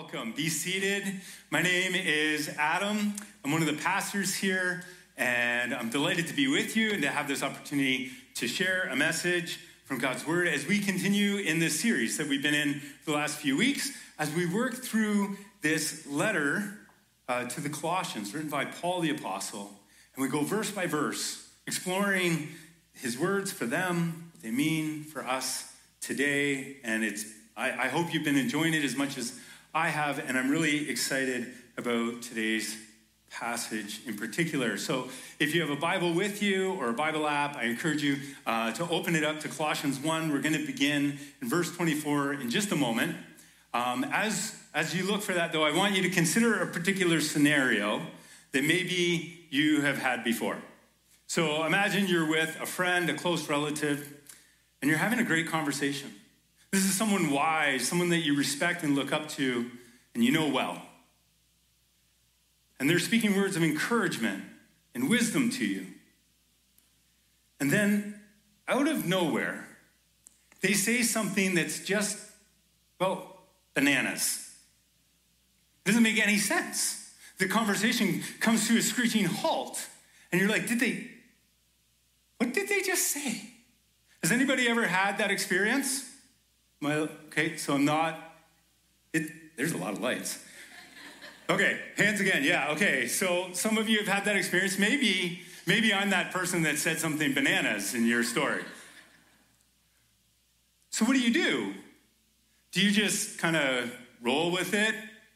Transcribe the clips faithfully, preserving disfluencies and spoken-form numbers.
Welcome. Be seated. My name is Adam. I'm one of the pastors here, and I'm delighted to be with you and to have this opportunity to share a message from God's Word as we continue in this series that we've been in for the last few weeks, as we work through this letter uh, to the Colossians, written by Paul the Apostle, and we go verse by verse, exploring his words for them, what they mean for us today, and it's I, I hope you've been enjoying it as much as I have, and I'm really excited about today's passage in particular. So if you have a Bible with you or a Bible app, I encourage you uh, to open it up to Colossians one. We're going to begin in verse twenty-four in just a moment. Um, as, as you look for that, though, I want you to consider a particular scenario that maybe you have had before. So imagine you're with a friend, a close relative, and you're having a great conversation. This is someone wise, someone that you respect and look up to, and you know well. And they're speaking words of encouragement and wisdom to you. And then, out of nowhere, they say something that's just, well, bananas. It doesn't make any sense. The conversation comes to a screeching halt, and you're like, did they, what did they just say? Has anybody ever had that experience? My, okay, so I'm not, it, there's a lot of lights. Okay, hands again, yeah, okay. So some of you have had that experience. Maybe, maybe I'm that person that said something bananas in your story. So what do you do? Do you just kind of roll with it?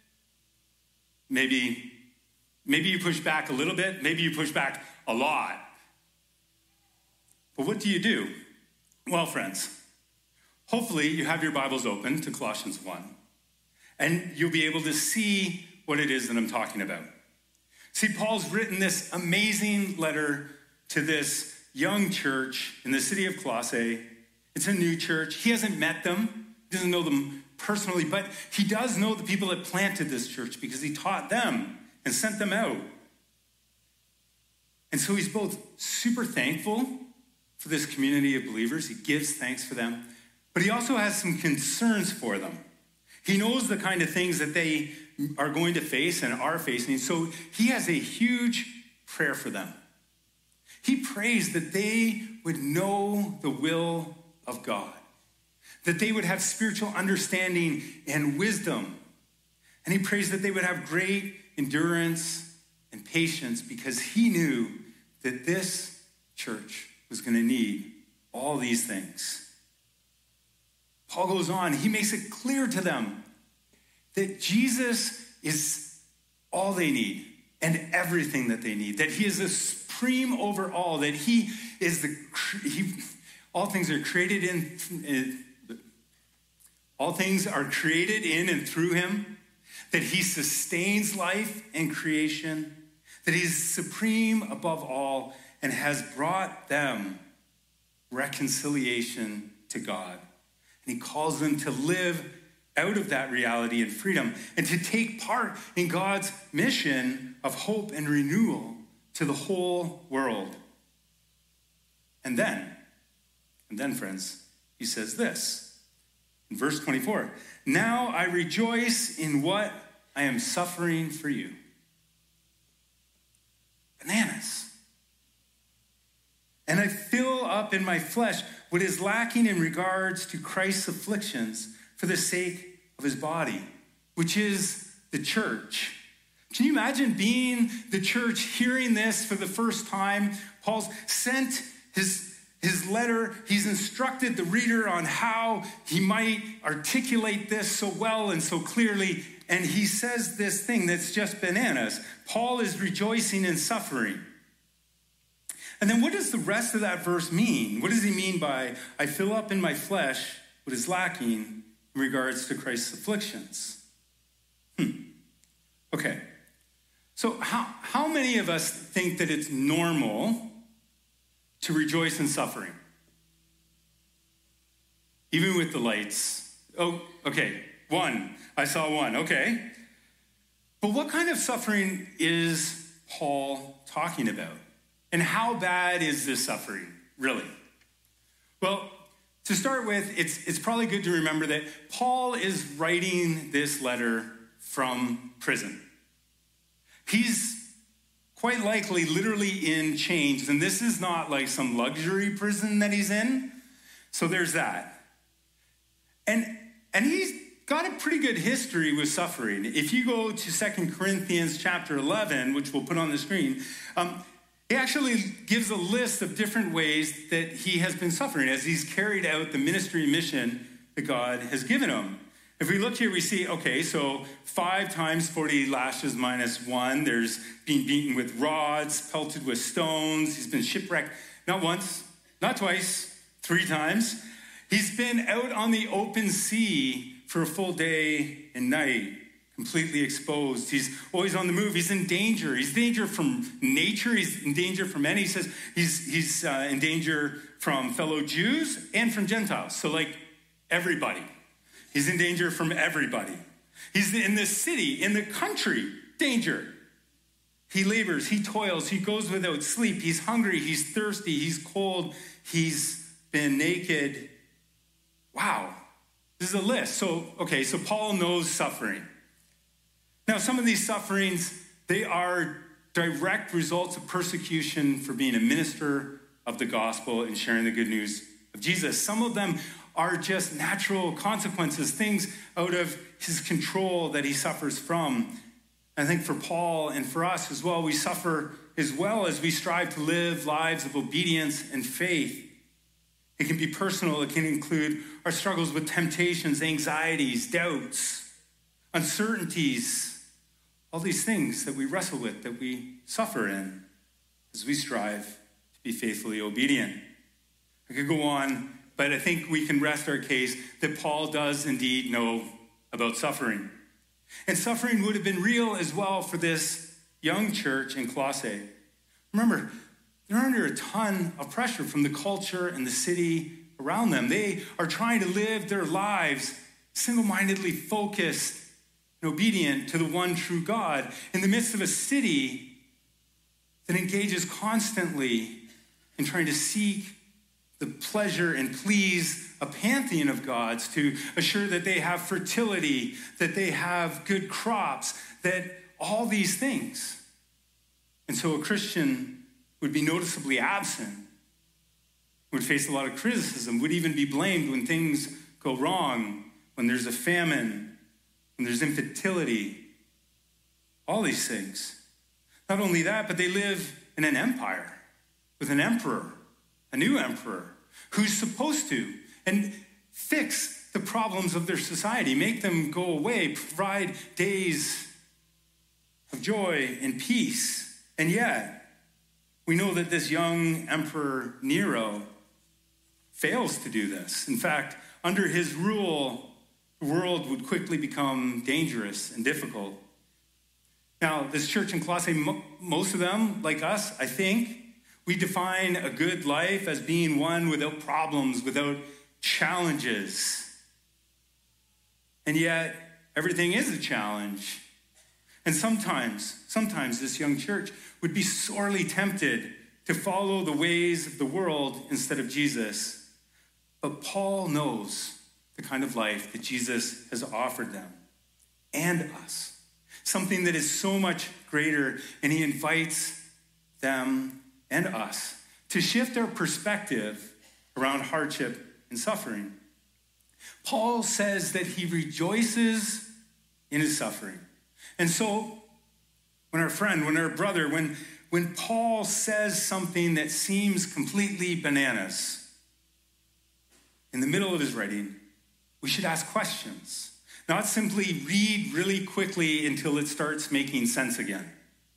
Maybe, maybe you push back a little bit. Maybe you push back a lot. But what do you do? Well, friends, hopefully you have your Bibles open to Colossians one, and you'll be able to see what it is that I'm talking about. See, Paul's written this amazing letter to this young church in the city of Colossae. It's a new church. He hasn't met them. He doesn't know them personally, but he does know the people that planted this church because he taught them and sent them out. And so he's both super thankful for this community of believers. He gives thanks for them. But he also has some concerns for them. He knows the kind of things that they are going to face and are facing. So he has a huge prayer for them. He prays that they would know the will of God, that they would have spiritual understanding and wisdom. And he prays that they would have great endurance and patience because he knew that this church was going to need all these things. Paul goes on, he makes it clear to them that Jesus is all they need and everything that they need, that he is the supreme over all, that he is the, he, all things are created in, all things are created in and through him, that he sustains life and creation, that he is supreme above all and has brought them reconciliation to God. And he calls them to live out of that reality and freedom and to take part in God's mission of hope and renewal to the whole world. And then, and then, friends, he says this in verse twenty-four, now I rejoice in what I am suffering for you. Bananas. And I fill up in my flesh what is lacking in regards to Christ's afflictions for the sake of his body, which is the church. Can you imagine being the church, hearing this for the first time? Paul's sent his, his letter. He's instructed the reader on how he might articulate this so well and so clearly. And he says this thing that's just bananas. Paul is rejoicing in suffering. And then what does the rest of that verse mean? What does he mean by, I fill up in my flesh what is lacking in regards to Christ's afflictions? Hmm. Okay. So how, how many of us think that it's normal to rejoice in suffering? Even with the lights. Oh, okay. One. I saw one. Okay. But what kind of suffering is Paul talking about? And how bad is this suffering, really? Well, to start with, it's, it's probably good to remember that Paul is writing this letter from prison. He's quite likely literally in chains, and this is not like some luxury prison that he's in. So there's that. And, and he's got a pretty good history with suffering. If you go to Second Corinthians chapter eleven, which we'll put on the screen, um, he actually gives a list of different ways that he has been suffering as he's carried out the ministry and mission that God has given him. If we look here, we see, okay, so five times forty lashes minus one. There's being beaten with rods, pelted with stones. He's been shipwrecked not once, not twice, three times. He's been out on the open sea for a full day and night, completely exposed. He's always on the move. He's in danger. He's in danger from nature. He's in danger from men. He says he's, he's uh, in danger from fellow Jews and from Gentiles. So like everybody. He's in danger from everybody. He's in the city, in the country, danger. He labors, he toils, he goes without sleep. He's hungry, he's thirsty, he's cold, he's been naked. Wow, this is a list. So, okay, so Paul knows suffering. Now, some of these sufferings, they are direct results of persecution for being a minister of the gospel and sharing the good news of Jesus. Some of them are just natural consequences, things out of his control that he suffers from. I think for Paul and for us as well, we suffer as well as we strive to live lives of obedience and faith. It can be personal. It can include our struggles with temptations, anxieties, doubts, uncertainties, all these things that we wrestle with, that we suffer in as we strive to be faithfully obedient. I could go on, but I think we can rest our case that Paul does indeed know about suffering. And suffering would have been real as well for this young church in Colossae. Remember, they're under a ton of pressure from the culture and the city around them. They are trying to live their lives single-mindedly focused and obedient to the one true God in the midst of a city that engages constantly in trying to seek the pleasure and please a pantheon of gods to assure that they have fertility, that they have good crops, that all these things. And so a Christian would be noticeably absent, would face a lot of criticism, would even be blamed when things go wrong, when there's a famine, when there's infertility, all these things. Not only that, but they live in an empire with an emperor, a new emperor, who's supposed to and fix the problems of their society, make them go away, provide days of joy and peace. And yet, we know that this young Emperor Nero fails to do this. In fact, under his rule, the world would quickly become dangerous and difficult. Now, this church in Colossae, most of them, like us, I think, we define a good life as being one without problems, without challenges. And yet, everything is a challenge. And sometimes, sometimes this young church would be sorely tempted to follow the ways of the world instead of Jesus. But Paul knows the kind of life that Jesus has offered them and us. Something that is so much greater, and he invites them and us to shift our perspective around hardship and suffering. Paul says that he rejoices in his suffering. And so when our friend, when our brother, when, when Paul says something that seems completely bananas in the middle of his writing, we should ask questions, not simply read really quickly until it starts making sense again.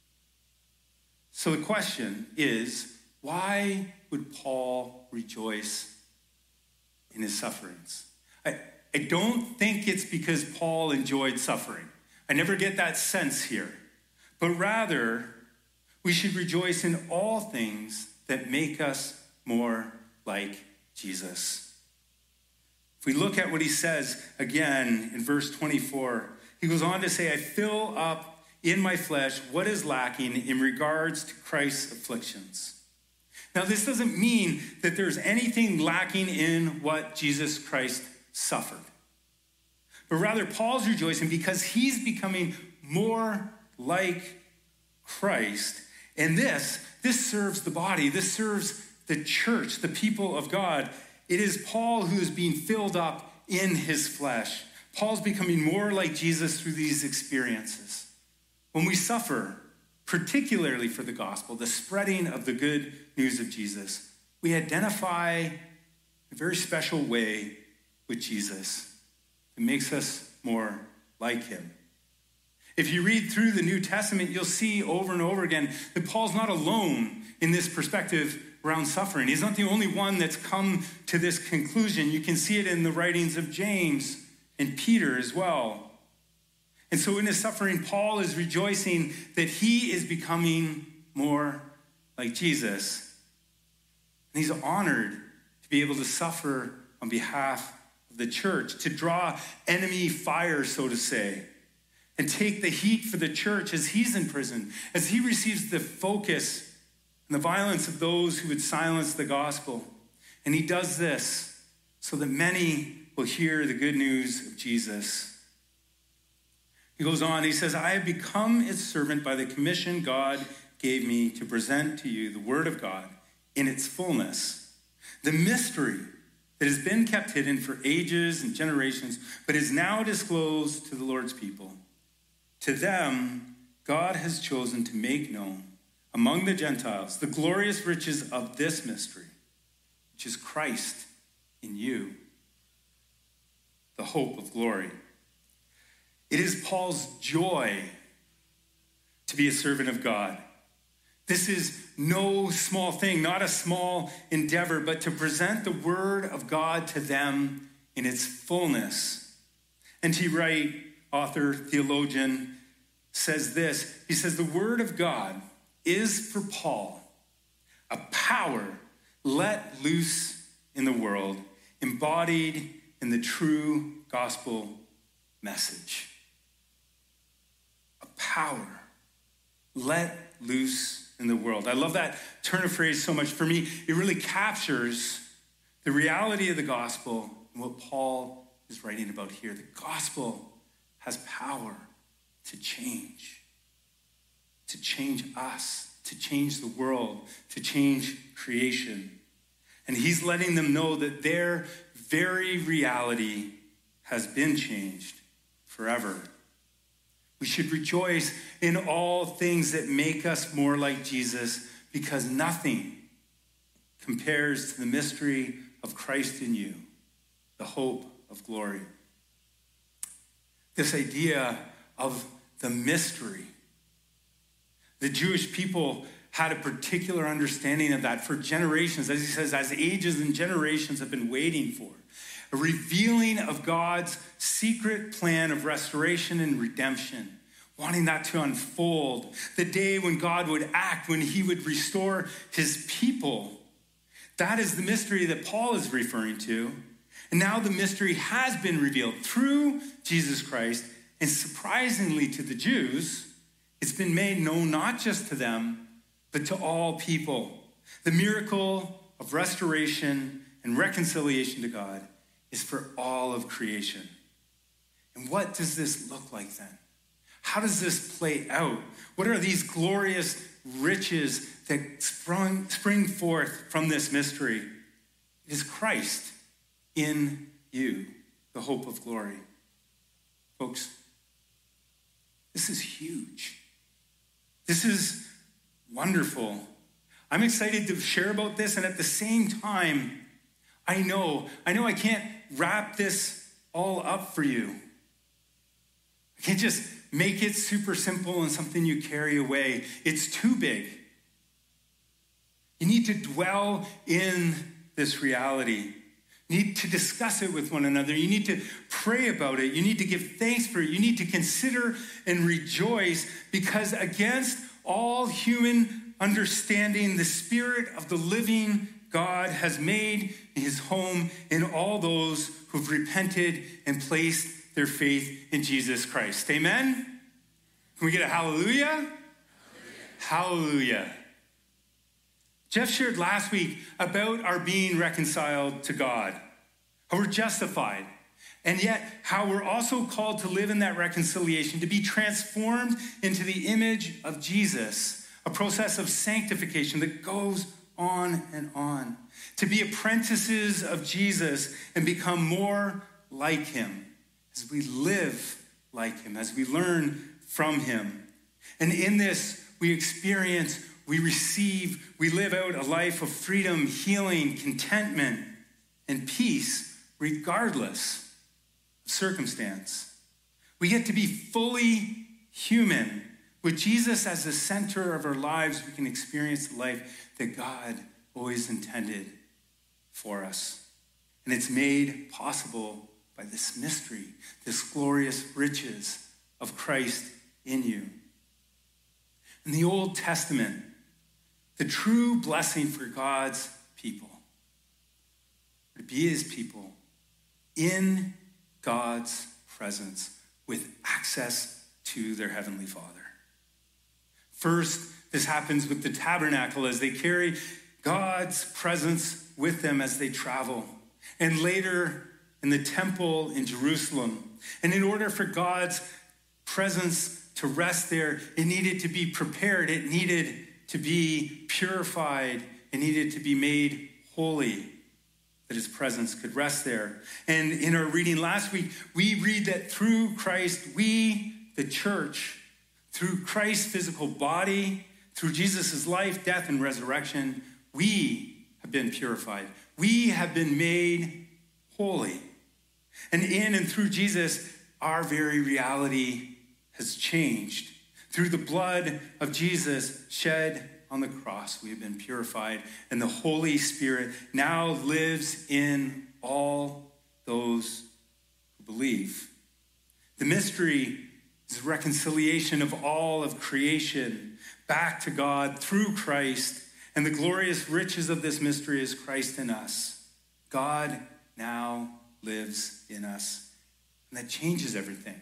So the question is, why would Paul rejoice in his sufferings? I, I don't think it's because Paul enjoyed suffering. I never get that sense here. But rather, we should rejoice in all things that make us more like Jesus. If we look at what he says again in verse twenty-four, he goes on to say, I fill up in my flesh what is lacking in regards to Christ's afflictions. Now, this doesn't mean that there's anything lacking in what Jesus Christ suffered. but rather Paul's rejoicing because he's becoming more like Christ. And this, this serves the body. This serves the church, the people of God. It is Paul who is being filled up in his flesh. Paul's becoming more like Jesus through these experiences. When we suffer, particularly for the gospel, the spreading of the good news of Jesus, we identify in a very special way with Jesus. It makes us more like him. If you read through the New Testament, you'll see over and over again that Paul's not alone in this perspective around suffering. He's not the only one that's come to this conclusion. You can see it in the writings of James and Peter as well. And so in his suffering, Paul is rejoicing that he is becoming more like Jesus. And he's honored to be able to suffer on behalf of the church, to draw enemy fire, so to say, and take the heat for the church as he's in prison, as he receives the focus and the violence of those who would silence the gospel. And he does this so that many will hear the good news of Jesus. He goes on, he says, I have become its servant by the commission God gave me to present to you the word of God in its fullness, the mystery that has been kept hidden for ages and generations, but is now disclosed to the Lord's people. To them, God has chosen to make known among the Gentiles the glorious riches of this mystery, which is Christ in you, the hope of glory. It is Paul's joy to be a servant of God. This is no small thing, not a small endeavor, but to present the word of God to them in its fullness. N T Wright, author, theologian, says this. He says, the word of God is for Paul a power let loose in the world, embodied in the true gospel message. A power let loose in the world. I love that turn of phrase so much. For me, it really captures the reality of the gospel and what Paul is writing about here. The gospel has power to change, to change us, to change the world, to change creation. And he's letting them know that their very reality has been changed forever. We should rejoice in all things that make us more like Jesus, because nothing compares to the mystery of Christ in you, the hope of glory. This idea of the mystery. The Jewish people had a particular understanding of that for generations, as he says, as ages and generations have been waiting for. A revealing of God's secret plan of restoration and redemption, wanting that to unfold. The day when God would act, when he would restore his people. That is the mystery that Paul is referring to. And now the mystery has been revealed through Jesus Christ. And surprisingly to the Jews, it's been made known not just to them, but to all people. The miracle of restoration and reconciliation to God is for all of creation. And what does this look like then? How does this play out? What are these glorious riches that sprung, spring forth from this mystery? It is Christ in you, the hope of glory. Folks, this is huge. This is wonderful. I'm excited to share about this, and at the same time, I know, I know I can't wrap this all up for you. I can't just make it super simple and something you carry away. It's too big. You need to dwell in this reality. You need to discuss it with one another. You need to pray about it. You need to give thanks for it. You need to consider and rejoice, because against all human understanding, the Spirit of the living God has made his home in all those who've repented and placed their faith in Jesus Christ. Amen? Can we get a hallelujah? Hallelujah. Hallelujah. Jeff shared last week about our being reconciled to God, how we're justified, And yet, how we're also called to live in that reconciliation, to be transformed into the image of Jesus, a process of sanctification that goes on and on, to be apprentices of Jesus and become more like him as we live like him, as we learn from him. And in this, we experience, we receive, we live out a life of freedom, healing, contentment, and peace, regardless of circumstance. We get to be fully human. With Jesus as the center of our lives, we can experience the life that God always intended for us. And it's made possible by this mystery, this glorious riches of Christ in you. In the Old Testament, the true blessing for God's people, to be his people in God's presence with access to their heavenly Father. First, this happens with the tabernacle as they carry God's presence with them as they travel. And later in the temple in Jerusalem. And in order for God's presence to rest there, it needed to be prepared. It needed to be purified. It needed to be made holy, that his presence could rest there. And in our reading last week, we read that through Christ, we, the church, through Christ's physical body, through Jesus' life, death, and resurrection, we have been purified. We have been made holy. And in and through Jesus, our very reality has changed. Through the blood of Jesus shed on the cross, we have been purified, and the Holy Spirit now lives in all those who believe. The mystery is the reconciliation of all of creation back to God through Christ, and the glorious riches of this mystery is Christ in us. God now lives in us, and that changes everything.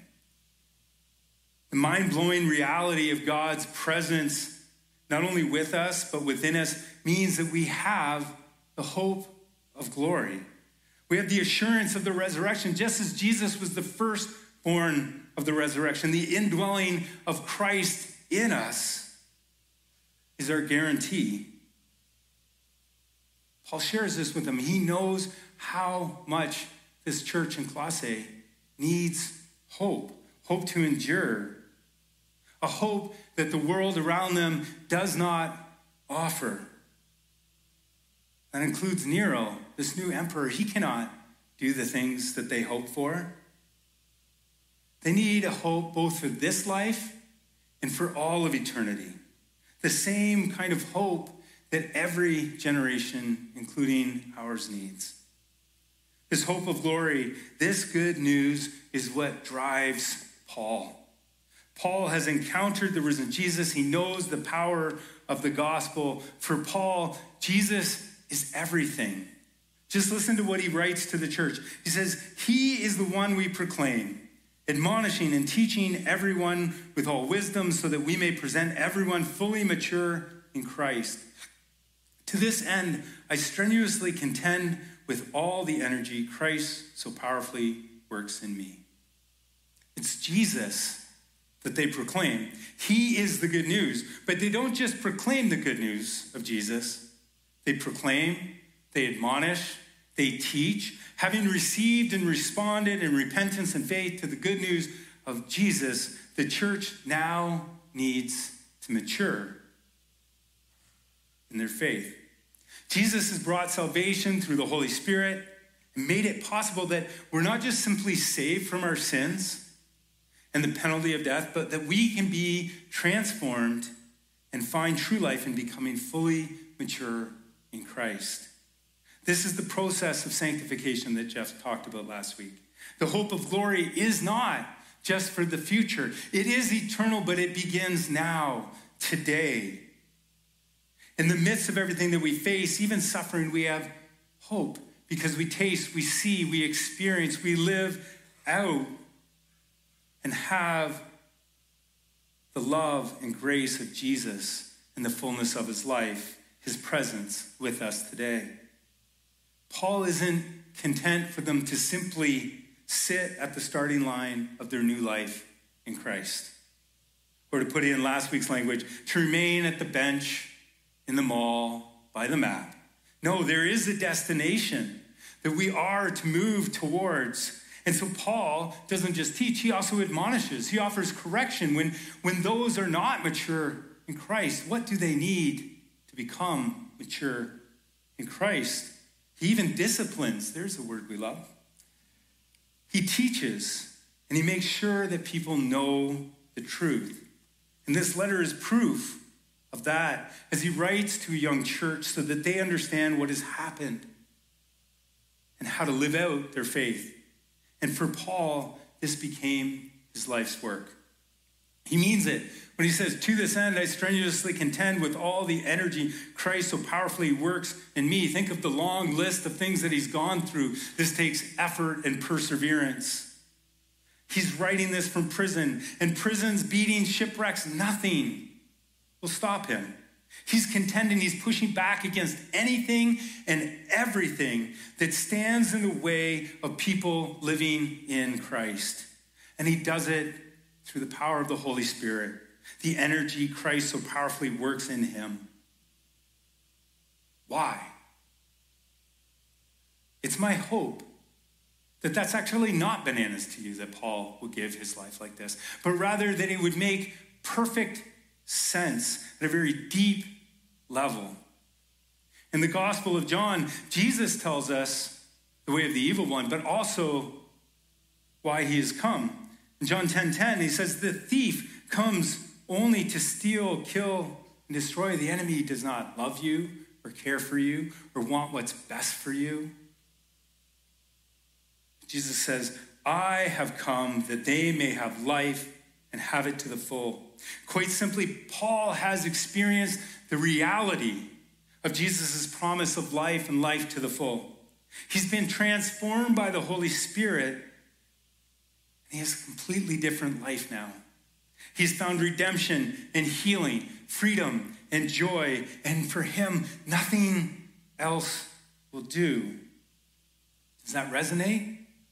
The mind-blowing reality of God's presence, not only with us, but within us, means that we have the hope of glory. We have the assurance of the resurrection, just as Jesus was the firstborn of the resurrection. The indwelling of Christ in us is our guarantee. Paul shares this with them. He knows how much this church in Colossae needs hope, hope to endure, a hope that the world around them does not offer. That includes Nero, this new emperor. He cannot do the things that they hope for. They need a hope both for this life and for all of eternity. The same kind of hope that every generation, including ours, needs. This hope of glory, this good news is what drives Paul. Paul has encountered the risen Jesus. He knows the power of the gospel. For Paul, Jesus is everything. Just listen to what he writes to the church. He says, he is the one we proclaim, admonishing and teaching everyone with all wisdom so that we may present everyone fully mature in Christ. To this end, I strenuously contend with all the energy Christ so powerfully works in me. It's Jesus that they proclaim. He is the good news. But they don't just proclaim the good news of Jesus. They proclaim, they admonish, they teach. Having received and responded in repentance and faith to the good news of Jesus, the church now needs to mature in their faith. Jesus has brought salvation through the Holy Spirit and made it possible that we're not just simply saved from our sins and the penalty of death, but that we can be transformed and find true life in becoming fully mature in Christ. This is the process of sanctification that Jeff talked about last week. The hope of glory is not just for the future. It is eternal, but it begins now, today. In the midst of everything that we face, even suffering, we have hope because we taste, we see, we experience, we live out and have the love and grace of Jesus in the fullness of his life, his presence with us today. Paul isn't content for them to simply sit at the starting line of their new life in Christ. Or to put it in last week's language, to remain at the bench, in the mall, by the map. No, there is a destination that we are to move towards. And so Paul doesn't just teach, he also admonishes. He offers correction when, when those are not mature in Christ. What do they need to become mature in Christ? He even disciplines. There's a word we love. He teaches, and he makes sure that people know the truth. And this letter is proof of that as he writes to a young church so that they understand what has happened and how to live out their faith. And for Paul, this became his life's work. He means it when he says, to this end, I strenuously contend with all the energy Christ so powerfully works in me. Think of the long list of things that he's gone through. This takes effort and perseverance. He's writing this from prison, and prisons, beatings, shipwrecks, nothing will stop him. He's contending, he's pushing back against anything and everything that stands in the way of people living in Christ. And he does it through the power of the Holy Spirit, the energy Christ so powerfully works in him. Why? It's my hope that that's actually not bananas to you that Paul would give his life like this, but rather that it would make perfect sense at a very deep level. In the Gospel of John, Jesus tells us the way of the evil one, but also why he has come. In John ten ten, he says, the thief comes only to steal, kill, and destroy. The enemy does not love you or care for you or want what's best for you. Jesus says, I have come that they may have life and have it to the full. Quite simply, Paul has experienced the reality of Jesus' promise of life and life to the full. He's been transformed by the Holy Spirit, and he has a completely different life now. He's found redemption and healing, freedom and joy, and for him, nothing else will do. Does that resonate?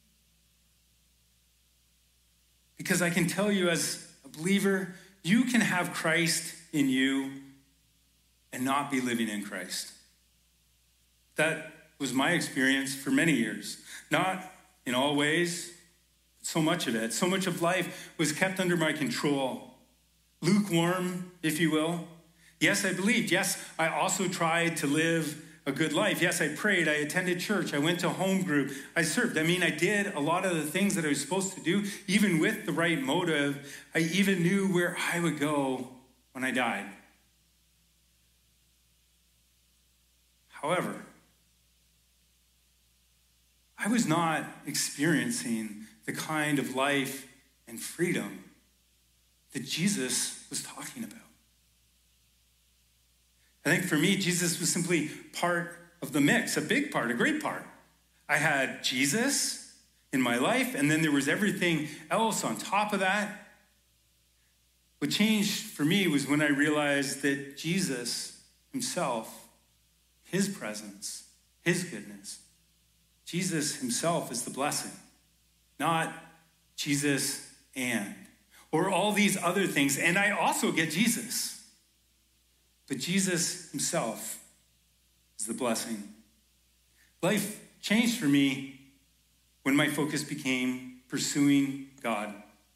Because I can tell you as a believer, you can have Christ in you and not be living in Christ. That was my experience for many years. Not in all ways, but so much of it. So much of life was kept under my control. Lukewarm, if you will. Yes, I believed. Yes, I also tried to live a good life. Yes, I prayed, I attended church, I went to home group, I served. I mean, I did a lot of the things that I was supposed to do, even with the right motive. I even knew where I would go when I died. However, I was not experiencing the kind of life and freedom that Jesus was talking about. I think for me, Jesus was simply part of the mix, a big part, a great part. I had Jesus in my life, and then there was everything else on top of that. What changed for me was when I realized that Jesus himself, his presence, his goodness, Jesus himself is the blessing, not Jesus and, or all these other things. And I also get Jesus. But Jesus himself is the blessing. Life changed for me when my focus became pursuing God.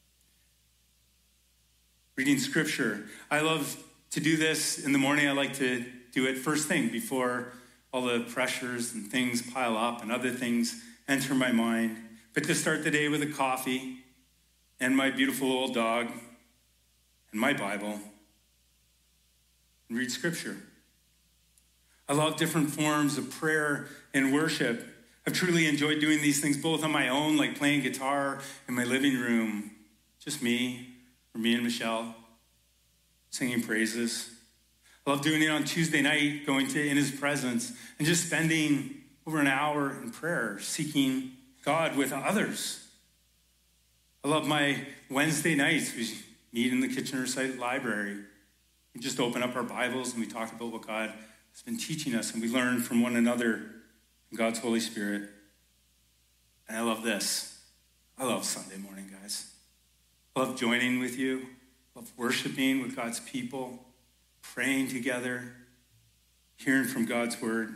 Reading scripture. I love to do this in the morning. I like to do it first thing before all the pressures and things pile up and other things enter my mind. But to start the day with a coffee and my beautiful old dog and my Bible. And read scripture. I love different forms of prayer and worship. I've truly enjoyed doing these things both on my own, like playing guitar in my living room, just me, or me and Michelle, singing praises. I love doing it on Tuesday night, going to in his presence, and just spending over an hour in prayer, seeking God with others. I love my Wednesday nights. We meet in the Kitchener Site Library. We just open up our Bibles and we talk about what God has been teaching us, and we learn from one another in God's Holy Spirit. And I love this. I love Sunday morning, guys. I love joining with you. I love worshiping with God's people, praying together, hearing from God's word.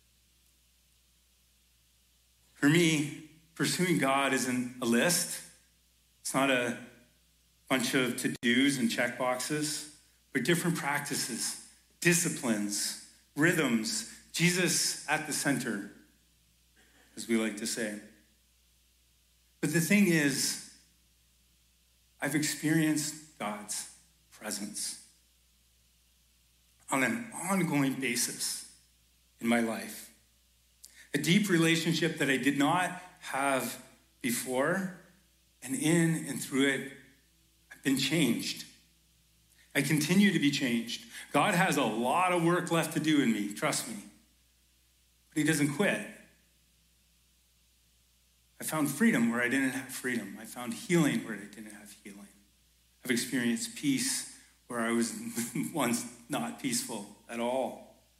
For me, pursuing God isn't a list. It's not a bunch of to-dos and check boxes, but different practices, disciplines, rhythms, Jesus at the center, as we like to say. But the thing is, I've experienced God's presence on an ongoing basis in my life. A deep relationship that I did not have before, and in and through it, I've been changed. I continue to be changed. God has a lot of work left to do in me, trust me. But he doesn't quit. I found freedom where I didn't have freedom. I found healing where I didn't have healing. I've experienced peace where I was once not peaceful at all.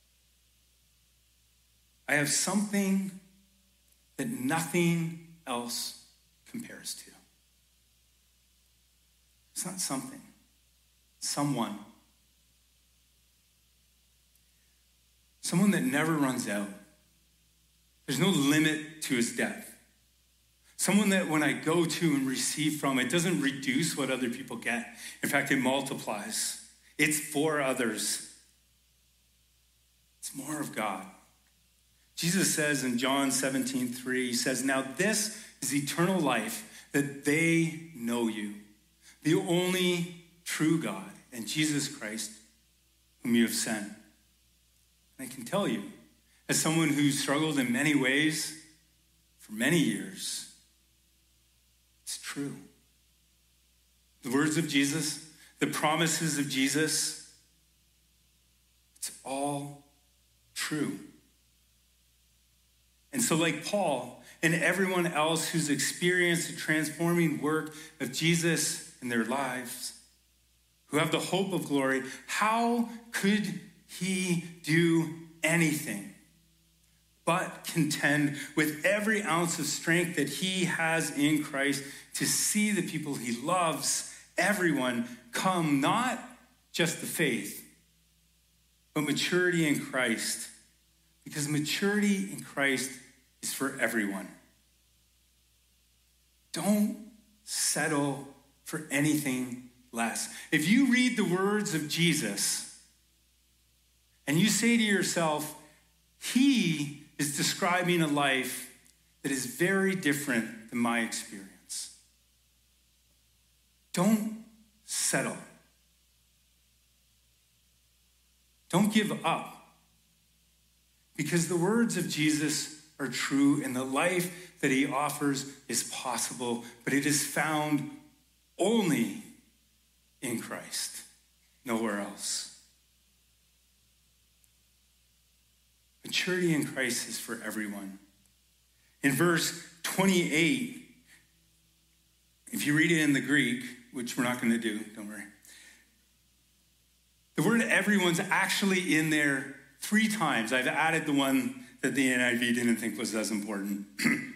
I have something that nothing else compares to. It's not something, someone. Someone that never runs out. There's no limit to his depth. Someone that when I go to and receive from, it doesn't reduce what other people get. In fact, it multiplies. It's for others. It's more of God. Jesus says in John seventeen three, he says, "Now this is eternal life, that they know you, the only true God, and Jesus Christ, whom you have sent." And I can tell you, as someone who struggled in many ways for many years, it's true. The words of Jesus, the promises of Jesus, it's all true. And so like Paul and everyone else who's experienced the transforming work of Jesus in their lives, who have the hope of glory, how could he do anything but contend with every ounce of strength that he has in Christ to see the people he loves, everyone, come not just to faith, but maturity in Christ? Because maturity in Christ is for everyone. Don't settle for anything less. If you read the words of Jesus and you say to yourself, he is describing a life that is very different than my experience, don't settle. Don't give up. Because the words of Jesus are true and the life that he offers is possible, but it is found only in Christ, nowhere else. Maturity in Christ is for everyone. In verse twenty-eight, if you read it in the Greek, which we're not going to do, don't worry, the word everyone's actually in there three times. I've added the one that the N I V didn't think was as important.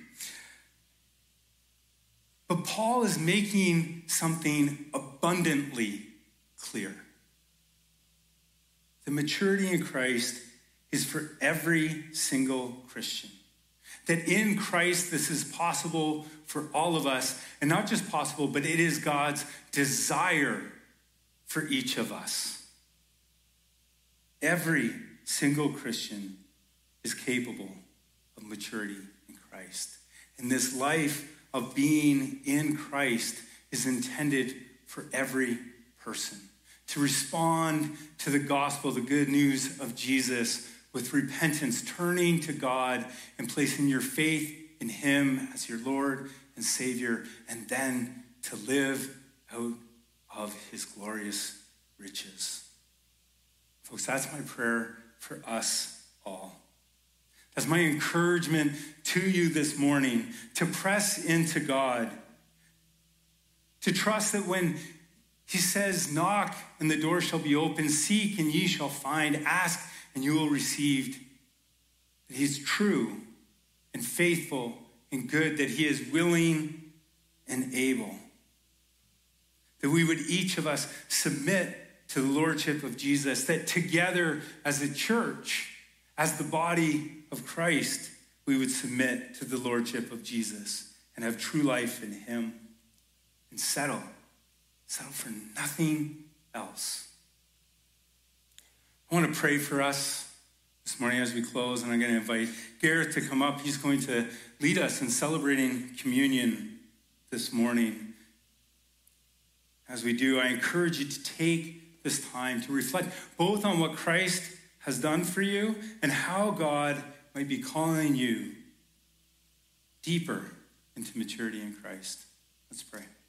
But Paul is making something abundantly clear. The maturity in Christ is for every single Christian. That in Christ, this is possible for all of us. And not just possible, but it is God's desire for each of us. Every single Christian is capable of maturity in Christ. And this life of being in Christ is intended for every person to respond to the gospel, the good news of Jesus, with repentance, turning to God and placing your faith in him as your Lord and Savior, and then to live out of his glorious riches. Folks, that's my prayer for us all. That's my encouragement to you this morning, to press into God, to trust that when he says, knock and the door shall be open, seek and ye shall find, ask and you will receive, that he's true and faithful and good, that he is willing and able. That we would each of us submit to the lordship of Jesus, that together as a church, as the body of Christ, we would submit to the lordship of Jesus and have true life in him and settle, settle for nothing else. I want to pray for us this morning as we close, and I'm going to invite Gareth to come up. He's going to lead us in celebrating communion this morning. As we do, I encourage you to take this time to reflect both on what Christ has done for you and how God might be calling you deeper into maturity in Christ. Let's pray.